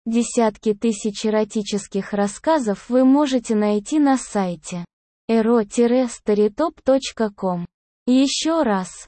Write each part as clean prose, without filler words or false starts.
Десятки тысяч эротических рассказов вы можете найти на сайте ero-storytop.com. Еще раз,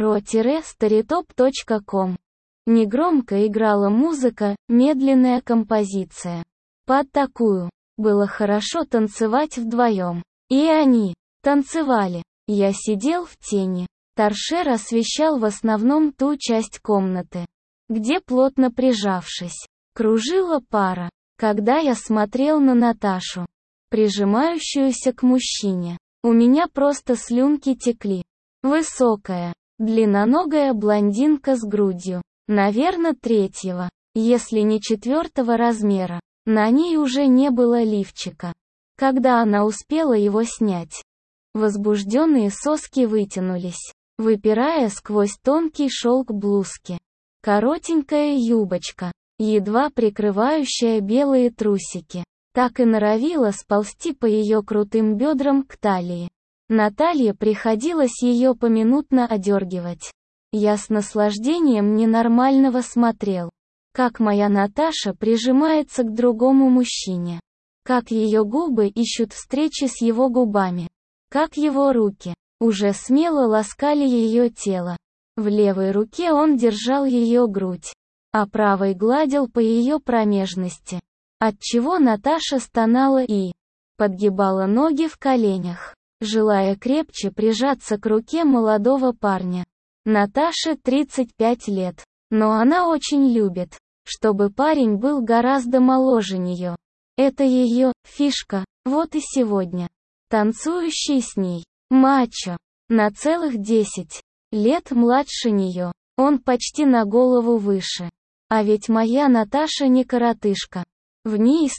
ero-storytop.com. Негромко играла музыка, медленная композиция. Под такую было хорошо танцевать вдвоем. И они танцевали. Я сидел в тени. Торшер освещал в основном ту часть комнаты, где, плотно прижавшись, кружила пара. Когда я смотрел на Наташу, прижимающуюся к мужчине, у меня просто слюнки текли. Высокая, длинноногая блондинка с грудью, наверное, 3-го, если не 4-го размера. На ней уже не было лифчика, когда она успела его снять. Возбужденные соски вытянулись, выпирая сквозь тонкий шелк блузки. Коротенькая юбочка, едва прикрывающая белые трусики, так и норовила сползти по ее крутым бедрам к талии. Наталье приходилось ее поминутно одергивать. Я с наслаждением ненормального смотрел, как моя Наташа прижимается к другому мужчине, как ее губы ищут встречи с его губами, как его руки уже смело ласкали ее тело. В левой руке он держал ее грудь, а правой гладил по ее промежности, отчего Наташа стонала и подгибала ноги в коленях, желая крепче прижаться к руке молодого парня. Наташе 35 лет, но она очень любит, чтобы парень был гораздо моложе нее. Это ее фишка, вот и сегодня. Танцующий с ней, мачо, на целых 10 лет младше нее, он почти на голову выше. А ведь моя Наташа не коротышка. В ней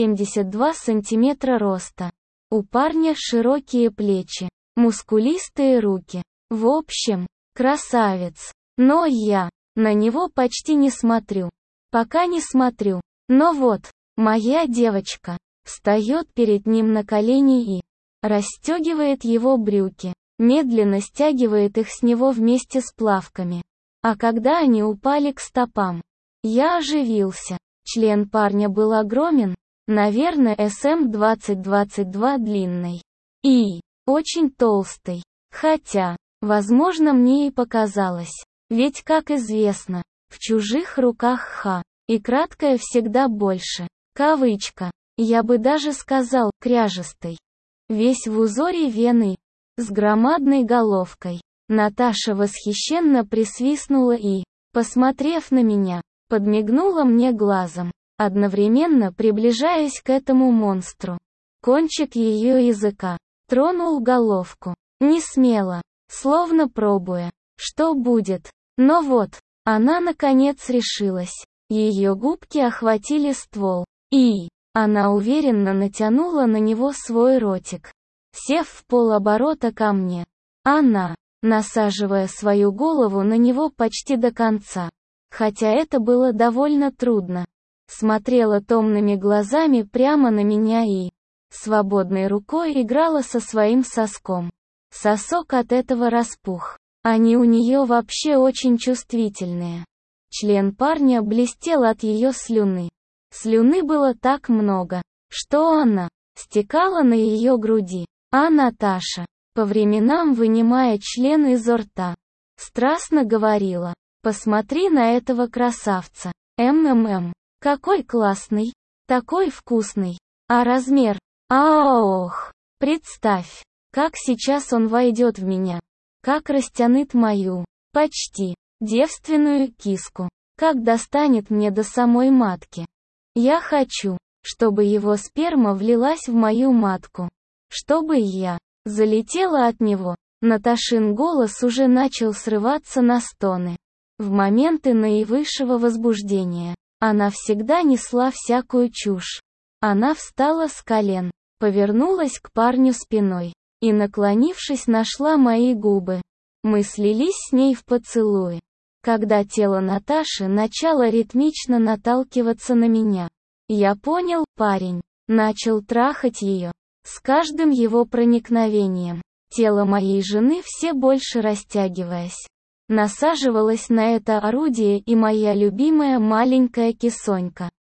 172 сантиметра роста. У парня широкие плечи, мускулистые руки. В общем, красавец. Но я на него почти не смотрю. Пока не смотрю. Но вот, моя девочка встает перед ним на колени и расстегивает его брюки, медленно стягивает их с него вместе с плавками. А когда они упали к стопам, я оживился. Член парня был огромен, наверное, СМ 20-22 длинный. И очень толстый. Хотя, возможно, мне и показалось. Ведь, как известно, в чужих руках и краткое всегда больше. Кавычка. Я бы даже сказал, кряжестый. Весь в узоре вены, с громадной головкой. Наташа восхищенно присвистнула и, посмотрев на меня, подмигнула мне глазом, одновременно приближаясь к этому монстру. Кончик ее языка тронул головку, не смело, словно пробуя, что будет. Но вот, она наконец решилась. Ее губки охватили ствол, и она уверенно натянула на него свой ротик, сев в полоборота ко мне. Она, насаживая свою голову на него почти до конца, хотя это было довольно трудно, смотрела томными глазами прямо на меня и свободной рукой играла со своим соском. Сосок от этого распух. Они у нее вообще очень чувствительные. Член парня блестел от ее слюны. Слюны было так много, что она стекала на ее груди, а Наташа, по временам вынимая член изо рта, страстно говорила: «Посмотри на этого красавца, какой классный, такой вкусный, а размер, ох, представь, как сейчас он войдет в меня, как растянет мою, почти, девственную киску, как достанет мне до самой матки. Я хочу, чтобы его сперма влилась в мою матку, чтобы я залетела от него». Наташин голос уже начал срываться на стоны. В моменты наивысшего возбуждения она всегда несла всякую чушь. Она встала с колен, повернулась к парню спиной и, наклонившись, нашла мои губы. Мы слились с ней в поцелуи. Когда тело Наташи начало ритмично наталкиваться на меня, я понял, парень начал трахать ее. С каждым его проникновением тело моей жены все больше растягиваясь, насаживалось на это орудие и моя любимая маленькая кисонька.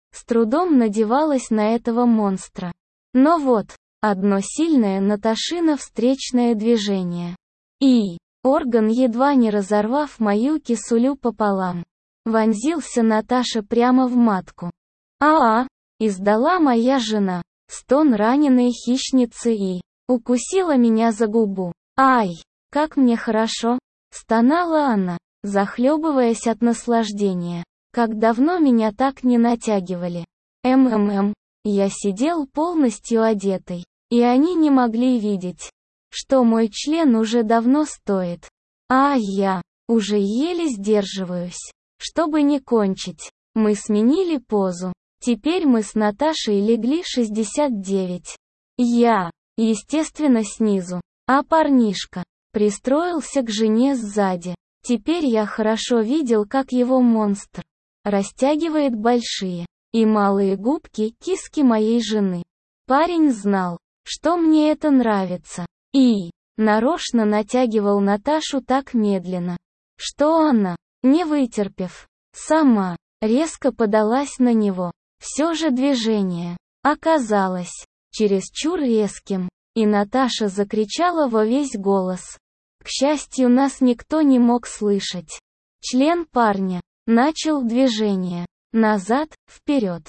с трудом надевалась на этого монстра. Но вот, одно сильное Наташино встречное движение. И орган, едва не разорвав мою кисулю пополам, вонзился Наташе прямо в матку. Издала моя жена, стон раненой хищницы и укусила меня за губу. Ай, как мне хорошо, стонала она, захлебываясь от наслаждения. Как давно меня так не натягивали. Я сидел полностью одетый, и они не могли видеть, что мой член уже давно стоит. Я уже еле сдерживаюсь, чтобы не кончить. Мы сменили позу. Теперь мы с Наташей легли 69. Я, естественно, снизу, а парнишка пристроился к жене сзади. Теперь я хорошо видел, как его монстр растягивает большие и малые губки киски моей жены. Парень знал, что мне это нравится, и нарочно натягивал Наташу так медленно, что она, не вытерпев, сама резко подалась на него. Все же движение оказалось чересчур резким, и Наташа закричала во весь голос. К счастью, нас никто не мог слышать. Член парня начал движение назад, вперед,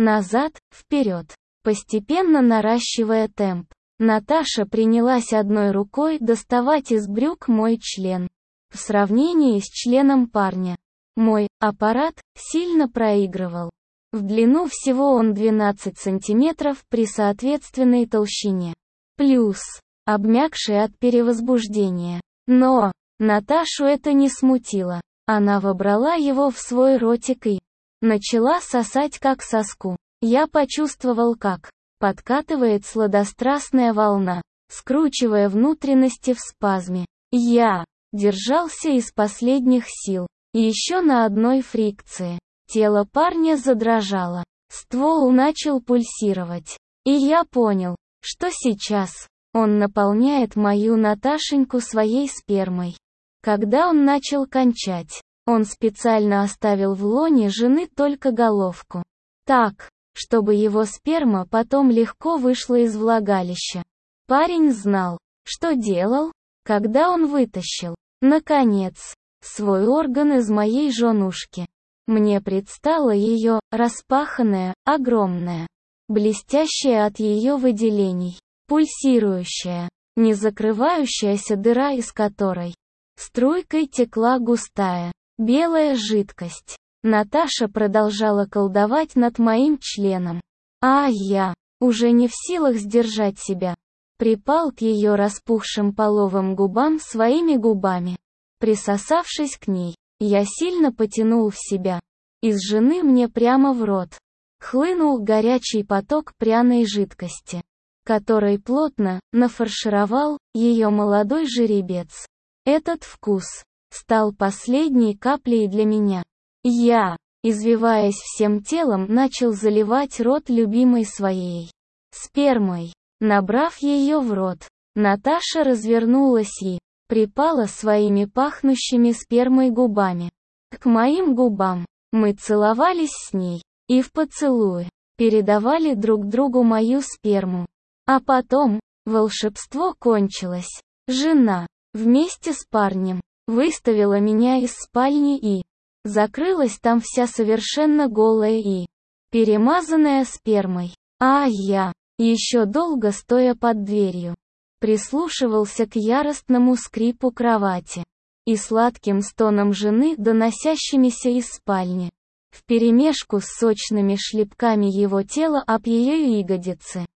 постепенно наращивая темп. Наташа принялась одной рукой доставать из брюк мой член. В сравнении с членом парня, мой аппарат сильно проигрывал. В длину всего он 12 сантиметров при соответственной толщине. Плюс, обмякший от перевозбуждения. Но Наташу это не смутило. Она вобрала его в свой ротик и начала сосать как соску. Я почувствовал, как подкатывает сладострастная волна, скручивая внутренности в спазме. Я держался из последних сил. И еще на одной фрикции. Тело парня задрожало. Ствол начал пульсировать. И я понял, что сейчас он наполняет мою Наташеньку своей спермой. Когда он начал кончать, он специально оставил в лоне жены только головку. Так, чтобы его сперма потом легко вышла из влагалища. Парень знал, что делал, когда он вытащил, наконец, свой орган из моей женушки. Мне предстала ее, распаханная, огромная, блестящая от ее выделений, пульсирующая, не закрывающаяся дыра, из которой струйкой текла густая, белая жидкость. Наташа продолжала колдовать над моим членом. Я, уже не в силах сдержать себя, припал к ее распухшим половым губам своими губами. Присосавшись к ней, я сильно потянул в себя. Из жены мне прямо в рот хлынул горячий поток пряной жидкости, который плотно нафаршировал ее молодой жеребец. Этот вкус стал последней каплей для меня. Я, извиваясь всем телом, начал заливать рот любимой своей спермой. Набрав ее в рот, Наташа развернулась и припала своими пахнущими спермой губами к моим губам. Мы целовались с ней, и в поцелуе передавали друг другу мою сперму. А потом волшебство кончилось. Жена, вместе с парнем, выставила меня из спальни и закрылась там вся совершенно голая и перемазанная спермой. Я, еще долго стоя под дверью, прислушивался к яростному скрипу кровати и сладким стонам жены, доносящимися из спальни, вперемешку с сочными шлепками его тела об ее ягодицы.